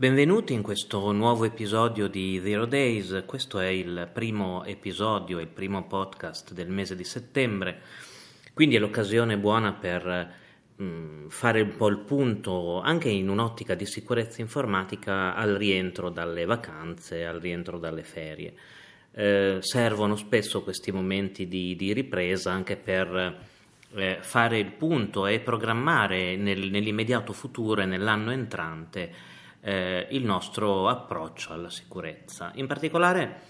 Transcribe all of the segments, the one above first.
Benvenuti in questo nuovo episodio di Zero Days. Questo è il primo episodio, il primo podcast del mese di settembre, quindi è l'occasione buona per fare un po' il punto, anche in un'ottica di sicurezza informatica, al rientro dalle vacanze, al rientro dalle ferie. Servono spesso questi momenti di ripresa anche per fare il punto e programmare nell'immediato futuro e nell'anno entrante il nostro approccio alla sicurezza. In particolare,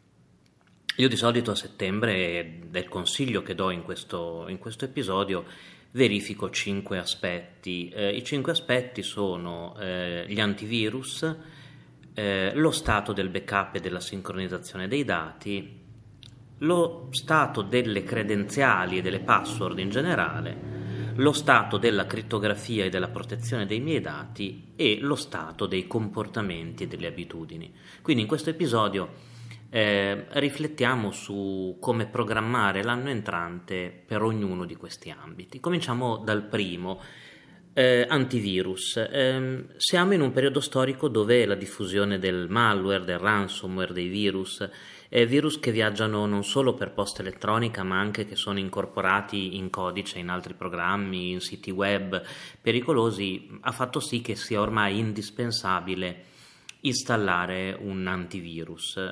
io di solito a settembre, del consiglio che do in questo episodio, verifico 5 aspetti. I 5 aspetti sono gli antivirus, lo stato del backup e della sincronizzazione dei dati, lo stato delle credenziali e delle password in generale, lo stato della crittografia e della protezione dei miei dati e lo stato dei comportamenti e delle abitudini. Quindi in questo episodio riflettiamo su come programmare l'anno entrante per ognuno di questi ambiti. Cominciamo dal primo, antivirus. Siamo in un periodo storico dove la diffusione del malware, del ransomware, dei virus che viaggiano non solo per posta elettronica ma anche che sono incorporati in codice in altri programmi, in siti web pericolosi, ha fatto sì che sia ormai indispensabile installare un antivirus.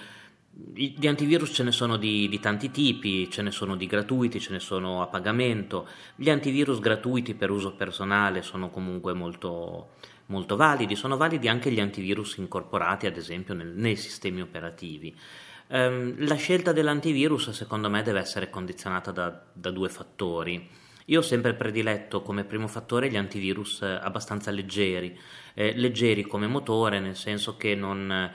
Di antivirus ce ne sono di tanti tipi, ce ne sono di gratuiti, ce ne sono a pagamento. Gli antivirus gratuiti per uso personale sono comunque molto validi, sono validi anche gli antivirus incorporati ad esempio nei sistemi operativi. La scelta dell'antivirus secondo me deve essere condizionata da 2 fattori. Io ho sempre prediletto come primo fattore gli antivirus abbastanza leggeri come motore, nel senso che non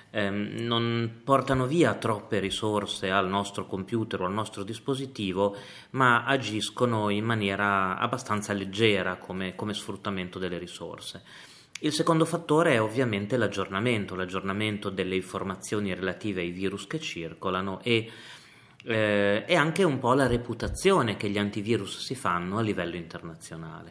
portano via troppe risorse al nostro computer o al nostro dispositivo, ma agiscono in maniera abbastanza leggera come sfruttamento delle risorse. Il secondo fattore è ovviamente l'aggiornamento delle informazioni relative ai virus che circolano e anche un po' la reputazione che gli antivirus si fanno a livello internazionale.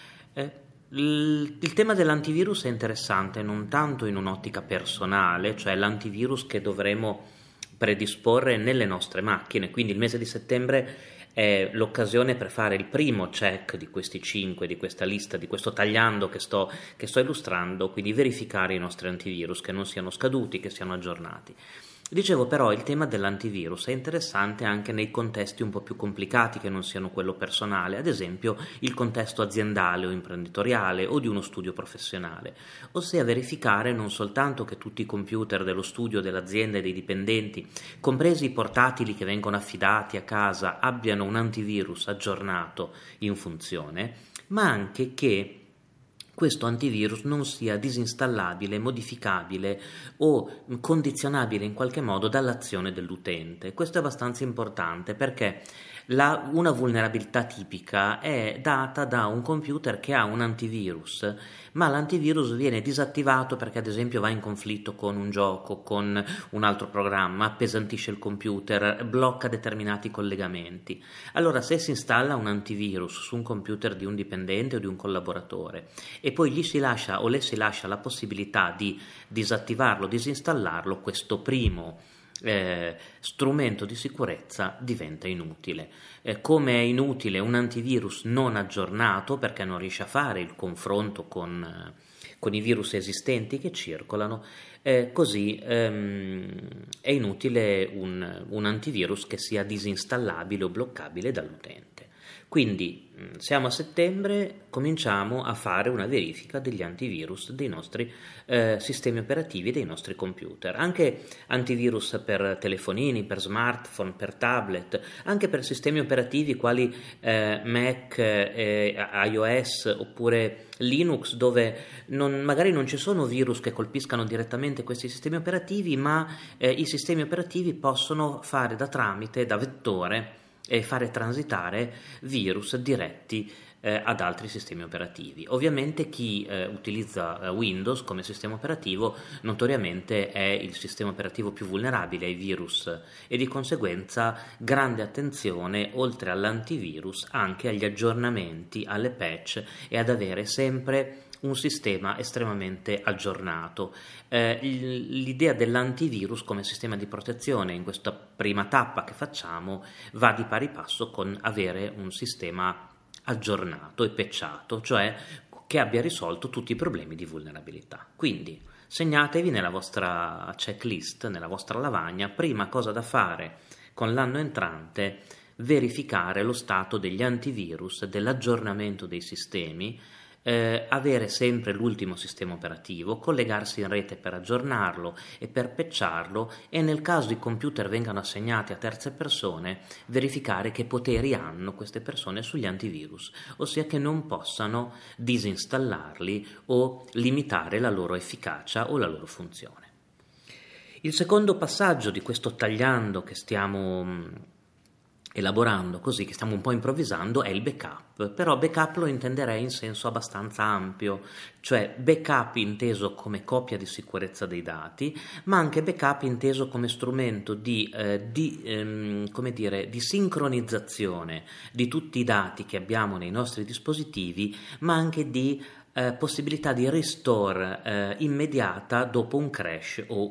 Il tema dell'antivirus è interessante non tanto in un'ottica personale, cioè l'antivirus che dovremo predisporre nelle nostre macchine, quindi il mese di settembre è l'occasione per fare il primo check di questi 5, di questa lista, di questo tagliando che sto illustrando, quindi verificare i nostri antivirus, che non siano scaduti, che siano aggiornati. Dicevo però, il tema dell'antivirus è interessante anche nei contesti un po' più complicati che non siano quello personale, ad esempio il contesto aziendale o imprenditoriale o di uno studio professionale, ossia verificare non soltanto che tutti i computer dello studio, dell'azienda e dei dipendenti, compresi i portatili che vengono affidati a casa, abbiano un antivirus aggiornato in funzione, ma anche che questo antivirus non sia disinstallabile, modificabile o condizionabile in qualche modo dall'azione dell'utente. Questo è abbastanza importante perché una vulnerabilità tipica è data da un computer che ha un antivirus, ma l'antivirus viene disattivato perché ad esempio va in conflitto con un gioco, con un altro programma, appesantisce il computer, blocca determinati collegamenti. Allora, se si installa un antivirus su un computer di un dipendente o di un collaboratore e poi gli si lascia o le si lascia la possibilità di disattivarlo, disinstallarlo, questo primo strumento di sicurezza diventa inutile. Come è inutile un antivirus non aggiornato perché non riesce a fare il confronto con i virus esistenti che circolano, così è inutile un antivirus che sia disinstallabile o bloccabile dall'utente. Quindi siamo a settembre, cominciamo a fare una verifica degli antivirus dei nostri sistemi operativi e dei nostri computer, anche antivirus per telefonini, per smartphone, per tablet, anche per sistemi operativi quali Mac, iOS oppure Linux, dove magari non ci sono virus che colpiscano direttamente questi sistemi operativi, ma i sistemi operativi possono fare da tramite, da vettore, e fare transitare virus diretti ad altri sistemi operativi. Ovviamente chi utilizza Windows come sistema operativo notoriamente è il sistema operativo più vulnerabile ai virus e di conseguenza grande attenzione oltre all'antivirus anche agli aggiornamenti, alle patch e ad avere sempre un sistema estremamente aggiornato. L'idea dell'antivirus come sistema di protezione in questa prima tappa che facciamo va di pari passo con avere un sistema aggiornato e patchato, cioè che abbia risolto tutti i problemi di vulnerabilità. Quindi segnatevi nella vostra checklist, nella vostra lavagna, prima cosa da fare con l'anno entrante: verificare lo stato degli antivirus, dell'aggiornamento dei sistemi, avere sempre l'ultimo sistema operativo, collegarsi in rete per aggiornarlo e per patcharlo, e nel caso i computer vengano assegnati a terze persone, verificare che poteri hanno queste persone sugli antivirus, ossia che non possano disinstallarli o limitare la loro efficacia o la loro funzione. Il secondo passaggio di questo tagliando che stiamo elaborando così, che stiamo un po' improvvisando, è il backup. Però backup lo intenderei in senso abbastanza ampio, cioè backup inteso come copia di sicurezza dei dati, ma anche backup inteso come strumento di sincronizzazione di tutti i dati che abbiamo nei nostri dispositivi, ma anche di possibilità di restore immediata dopo un crash o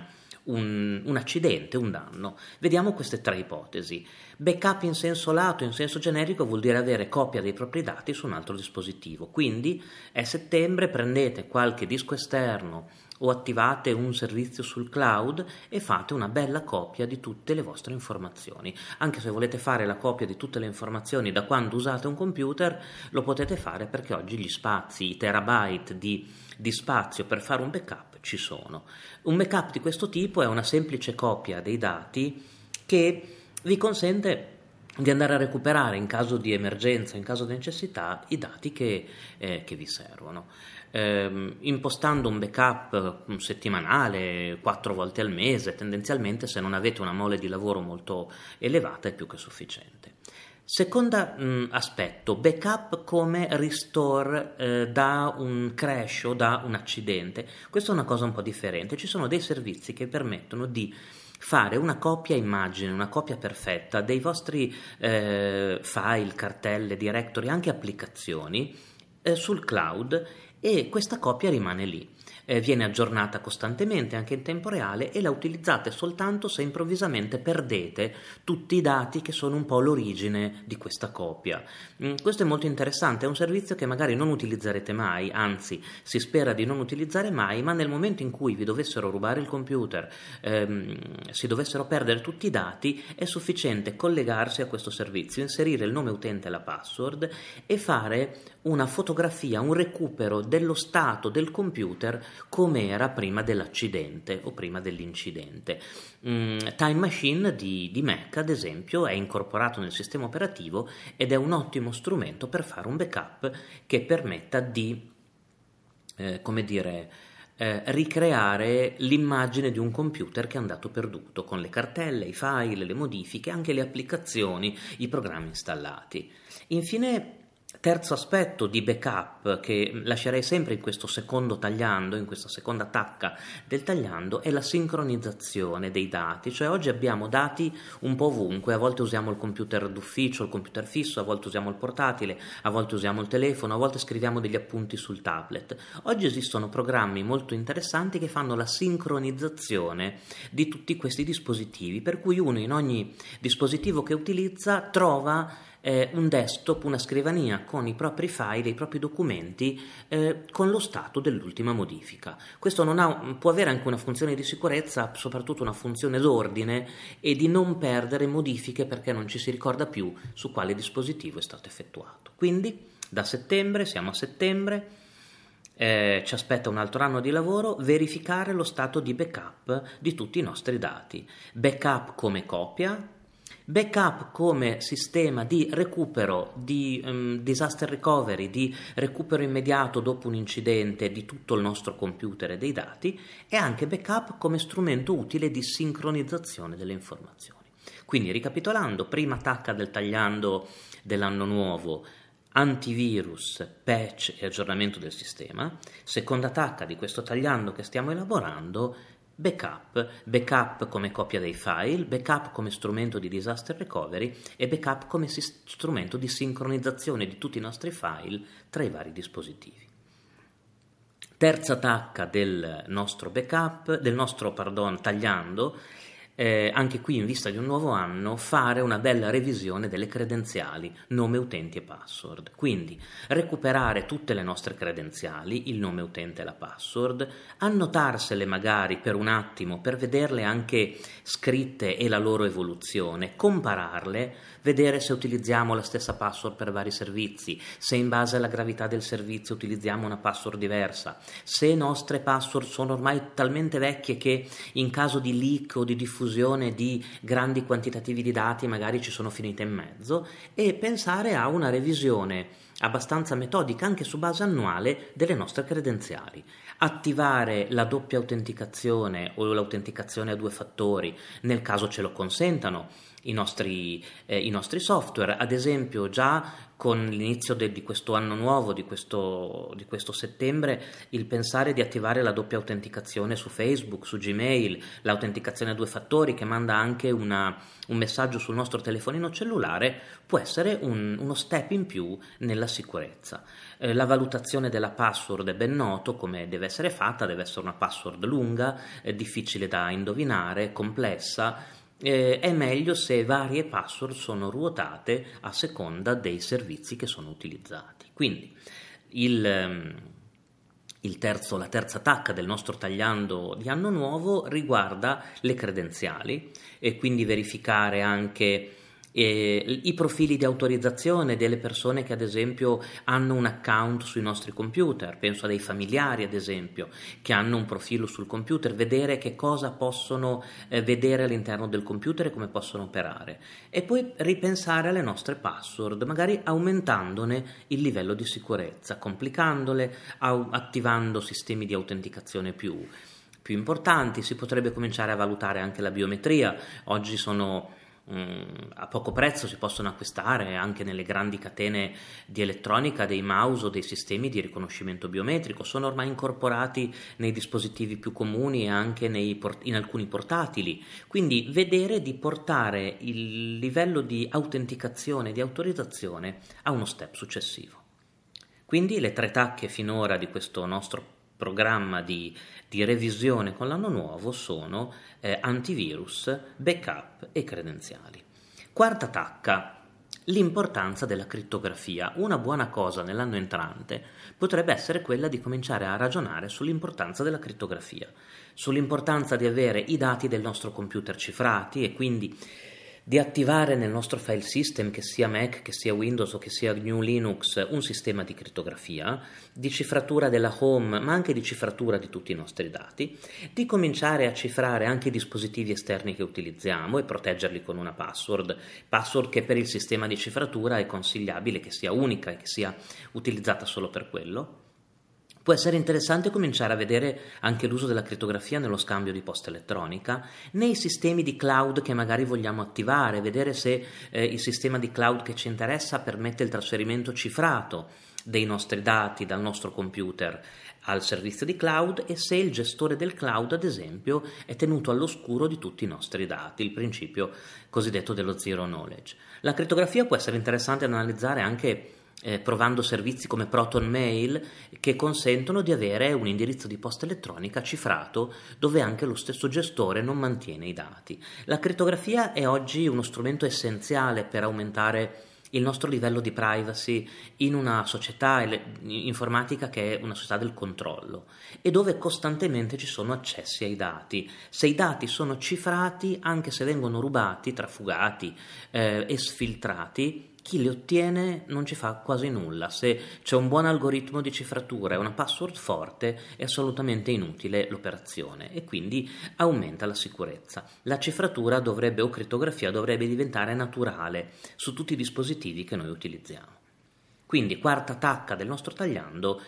un accidente, un danno. Vediamo queste tre ipotesi. Backup in senso lato, in senso generico, vuol dire avere copia dei propri dati su un altro dispositivo. Quindi è settembre, prendete qualche disco esterno o attivate un servizio sul cloud e fate una bella copia di tutte le vostre informazioni. Anche se volete fare la copia di tutte le informazioni da quando usate un computer, lo potete fare, perché oggi gli spazi, i terabyte di spazio per fare un backup ci sono. Un backup di questo tipo è una semplice copia dei dati che vi consente di andare a recuperare in caso di emergenza, in caso di necessità, i dati che vi servono. Impostando un backup settimanale, 4 volte al mese, tendenzialmente, se non avete una mole di lavoro molto elevata, è più che sufficiente. Secondo aspetto, backup come restore da un crash o da un accidente. Questa è una cosa un po' differente. Ci sono dei servizi che permettono di fare una copia immagine, una copia perfetta dei vostri file, cartelle, directory, anche applicazioni sul cloud, e questa copia rimane lì. Viene aggiornata costantemente, anche in tempo reale, e la utilizzate soltanto se improvvisamente perdete tutti i dati che sono un po' l'origine di questa copia. Questo è molto interessante, è un servizio che magari non utilizzerete mai, anzi si spera di non utilizzare mai, ma nel momento in cui vi dovessero rubare il computer, si dovessero perdere tutti i dati, è sufficiente collegarsi a questo servizio, inserire il nome utente e la password e fare una fotografia, un recupero dello stato del computer come era prima dell'accidente o prima dell'incidente. Time Machine di Mac, ad esempio, è incorporato nel sistema operativo ed è un ottimo strumento per fare un backup che permetta di ricreare l'immagine di un computer che è andato perduto, con le cartelle, i file, le modifiche, anche le applicazioni, i programmi installati. Infine, terzo aspetto di backup che lascerei sempre in questo secondo tagliando, in questa seconda tacca del tagliando, è la sincronizzazione dei dati. Cioè oggi abbiamo dati un po' ovunque, a volte usiamo il computer d'ufficio, il computer fisso, a volte usiamo il portatile, a volte usiamo il telefono, a volte scriviamo degli appunti sul tablet. Oggi esistono programmi molto interessanti che fanno la sincronizzazione di tutti questi dispositivi, per cui uno in ogni dispositivo che utilizza trova un desktop, una scrivania con i propri file, i propri documenti con lo stato dell'ultima modifica. Questo può avere anche una funzione di sicurezza, soprattutto una funzione d'ordine e di non perdere modifiche, perché non ci si ricorda più su quale dispositivo è stato effettuato. Quindi da settembre, siamo a settembre, ci aspetta un altro anno di lavoro: verificare lo stato di backup di tutti i nostri dati. Backup come copia, backup come sistema di recupero, di disaster recovery, di recupero immediato dopo un incidente di tutto il nostro computer e dei dati, e anche backup come strumento utile di sincronizzazione delle informazioni. Quindi, ricapitolando, prima tacca del tagliando dell'anno nuovo: antivirus, patch e aggiornamento del sistema. Seconda tacca di questo tagliando che stiamo elaborando: backup come copia dei file, backup come strumento di disaster recovery e backup come strumento di sincronizzazione di tutti i nostri file tra i vari dispositivi. Terza tacca del nostro backup, tagliando, anche qui in vista di un nuovo anno, fare una bella revisione delle credenziali, nome utenti e password. Quindi recuperare tutte le nostre credenziali, il nome utente e la password, annotarsele magari per un attimo per vederle anche scritte e la loro evoluzione, compararle, vedere se utilizziamo la stessa password per vari servizi, se in base alla gravità del servizio utilizziamo una password diversa, se nostre password sono ormai talmente vecchie che in caso di leak o di diffusione di grandi quantitativi di dati magari ci sono finite in mezzo, e pensare a una revisione abbastanza metodica anche su base annuale delle nostre credenziali. Attivare la doppia autenticazione o l'autenticazione a 2 fattori nel caso ce lo consentano i nostri software. Ad esempio, già con l'inizio di questo anno nuovo, di questo settembre, il pensare di attivare la doppia autenticazione su Facebook, su Gmail, l'autenticazione a 2 fattori che manda anche un messaggio sul nostro telefonino cellulare, può essere uno step in più nella sicurezza. La valutazione della password è ben noto come deve essere fatta, deve essere una password lunga, difficile da indovinare, complessa. È meglio se varie password sono ruotate a seconda dei servizi che sono utilizzati. Quindi la terza tacca del nostro tagliando di anno nuovo riguarda le credenziali, e quindi verificare anche i profili di autorizzazione delle persone che ad esempio hanno un account sui nostri computer. Penso a dei familiari ad esempio che hanno un profilo sul computer, vedere che cosa possono vedere all'interno del computer e come possono operare, e poi ripensare alle nostre password, magari aumentandone il livello di sicurezza, complicandole, attivando sistemi di autenticazione più importanti. Si potrebbe cominciare a valutare anche la biometria. Oggi a poco prezzo si possono acquistare anche nelle grandi catene di elettronica dei mouse o dei sistemi di riconoscimento biometrico. Sono ormai incorporati nei dispositivi più comuni e anche in alcuni portatili. Quindi vedere di portare il livello di autenticazione e di autorizzazione a uno step successivo. Quindi le 3 tacche finora di questo nostro programma di revisione con l'anno nuovo sono antivirus, backup e credenziali. Quarta tacca, l'importanza della crittografia. Una buona cosa nell'anno entrante potrebbe essere quella di cominciare a ragionare sull'importanza della crittografia, sull'importanza di avere i dati del nostro computer cifrati e quindi di attivare nel nostro file system, che sia Mac, che sia Windows o che sia GNU Linux, un sistema di crittografia, di cifratura della home, ma anche di cifratura di tutti i nostri dati, di cominciare a cifrare anche i dispositivi esterni che utilizziamo e proteggerli con una password che per il sistema di cifratura è consigliabile che sia unica e che sia utilizzata solo per quello. Può essere interessante cominciare a vedere anche l'uso della crittografia nello scambio di posta elettronica, nei sistemi di cloud che magari vogliamo attivare, vedere se il sistema di cloud che ci interessa permette il trasferimento cifrato dei nostri dati dal nostro computer al servizio di cloud, e se il gestore del cloud, ad esempio, è tenuto all'oscuro di tutti i nostri dati, il principio cosiddetto dello zero knowledge. La crittografia può essere interessante analizzare anche provando servizi come Proton Mail, che consentono di avere un indirizzo di posta elettronica cifrato dove anche lo stesso gestore non mantiene i dati. La crittografia è oggi uno strumento essenziale per aumentare il nostro livello di privacy in una società informatica che è una società del controllo e dove costantemente ci sono accessi ai dati. Se i dati sono cifrati, anche se vengono rubati, trafugati e sfiltrati, chi li ottiene non ci fa quasi nulla. Se c'è un buon algoritmo di cifratura e una password forte, è assolutamente inutile l'operazione e quindi aumenta la sicurezza. La cifratura o crittografia dovrebbe diventare naturale su tutti i dispositivi che noi utilizziamo. Quindi, quarta tacca del nostro tagliando,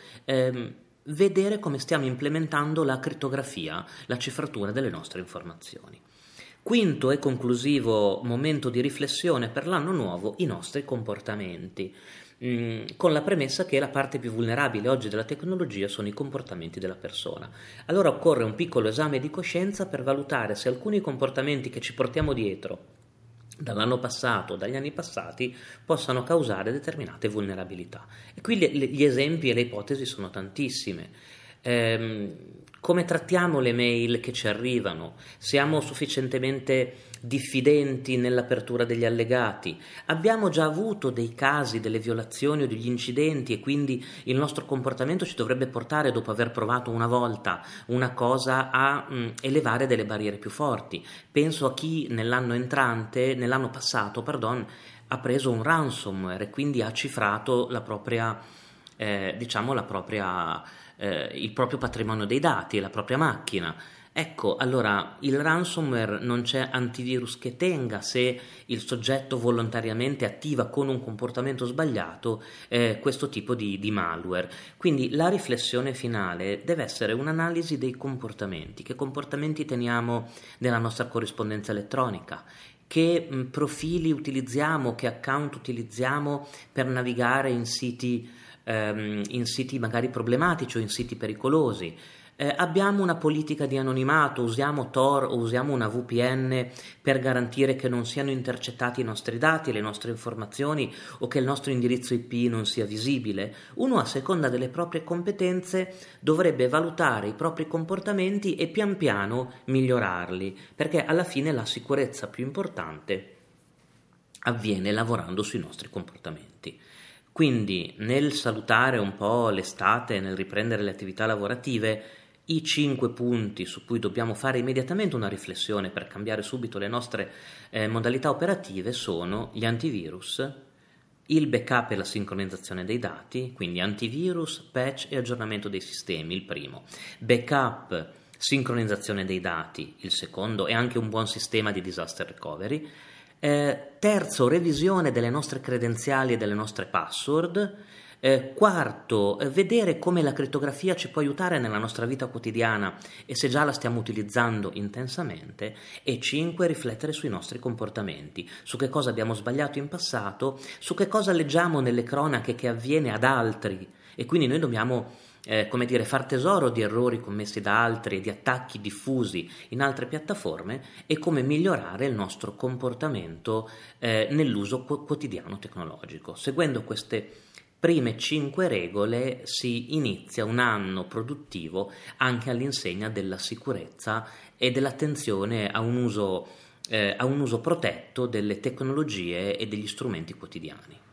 vedere come stiamo implementando la crittografia, la cifratura delle nostre informazioni. Quinto e conclusivo momento di riflessione per l'anno nuovo, i nostri comportamenti, con la premessa che la parte più vulnerabile oggi della tecnologia sono i comportamenti della persona. Allora occorre un piccolo esame di coscienza per valutare se alcuni comportamenti che ci portiamo dietro dall'anno passato o dagli anni passati possano causare determinate vulnerabilità. E qui gli esempi e le ipotesi sono tantissime. come trattiamo le mail che ci arrivano, siamo sufficientemente diffidenti nell'apertura degli allegati, abbiamo già avuto dei casi, delle violazioni o degli incidenti e quindi il nostro comportamento ci dovrebbe portare, dopo aver provato una volta una cosa, a elevare delle barriere più forti. Penso a chi nell'anno passato, ha preso un ransomware e quindi ha cifrato la propria, il proprio patrimonio dei dati, la propria macchina. Ecco, allora il ransomware non c'è antivirus che tenga se il soggetto volontariamente attiva con un comportamento sbagliato questo tipo di malware. Quindi la riflessione finale deve essere un'analisi dei comportamenti. Che comportamenti teniamo nella nostra corrispondenza elettronica? Che profili utilizziamo, che account utilizziamo per navigare in siti magari problematici o in siti pericolosi. Abbiamo una politica di anonimato, usiamo Tor o usiamo una VPN per garantire che non siano intercettati i nostri dati, le nostre informazioni o che il nostro indirizzo IP non sia visibile. Uno, a seconda delle proprie competenze, dovrebbe valutare i propri comportamenti e pian piano migliorarli, perché alla fine la sicurezza più importante avviene lavorando sui nostri comportamenti. Quindi, nel salutare un po' l'estate, nel riprendere le attività lavorative, i 5 punti su cui dobbiamo fare immediatamente una riflessione per cambiare subito le nostre modalità operative sono gli antivirus, il backup e la sincronizzazione dei dati, quindi antivirus, patch e aggiornamento dei sistemi, il primo. Backup, sincronizzazione dei dati, il secondo, e anche un buon sistema di disaster recovery. Terzo, revisione delle nostre credenziali e delle nostre password. Quarto, vedere come la crittografia ci può aiutare nella nostra vita quotidiana e se già la stiamo utilizzando intensamente. E 5, riflettere sui nostri comportamenti, su che cosa abbiamo sbagliato in passato, su che cosa leggiamo nelle cronache che avviene ad altri, e quindi noi dobbiamo far tesoro di errori commessi da altri e di attacchi diffusi in altre piattaforme, e come migliorare il nostro comportamento nell'uso quotidiano tecnologico. Seguendo queste prime 5 regole si inizia un anno produttivo anche all'insegna della sicurezza e dell'attenzione a un uso protetto delle tecnologie e degli strumenti quotidiani.